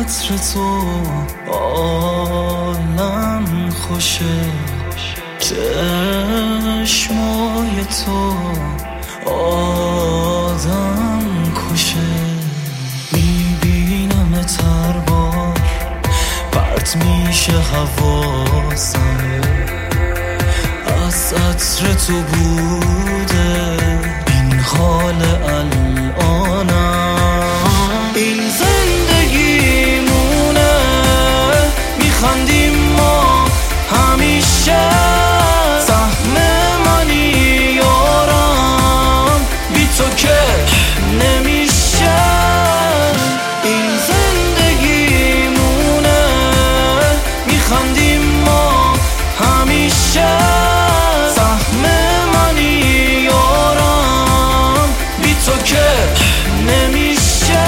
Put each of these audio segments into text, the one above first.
عطر تو عالم خوشه، چشمای تو آدم کشه. میبینم هر بار پرت میشه حواسم، از عطر تو بوده این حال الانم. این زندگیمونه، میخندیم ما همیشه، سهم منی یارم، بی تو که نمیشه. این زندگیمونه، میخندیم ما همیشه، سهم منی یارم، بی تو که نمیشه.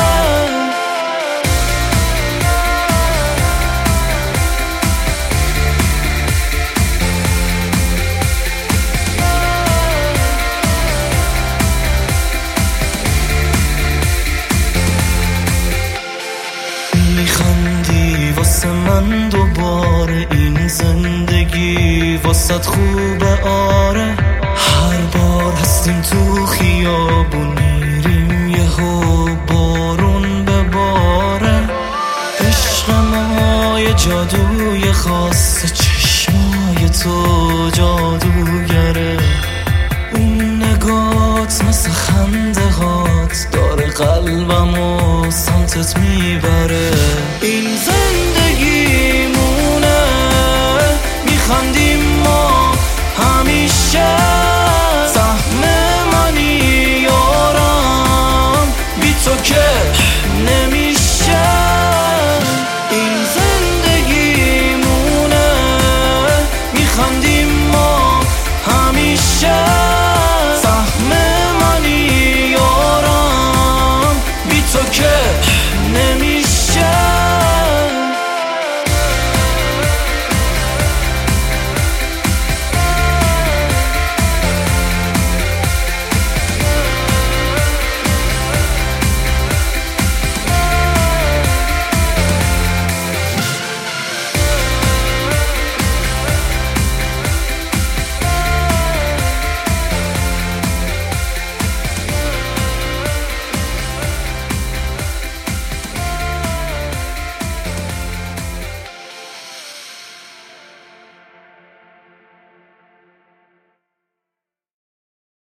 میخندی واسه من دوباره، این زندگی واسه خوبه آره. هر بار هستیم تو خیابون میریم یهو بارون بباره. عشق ما یه جادوی خاصه، چشمای تو جادوگره. اون نگات مثل خنده هات داره قلبمو سمتت میبره. این زندگی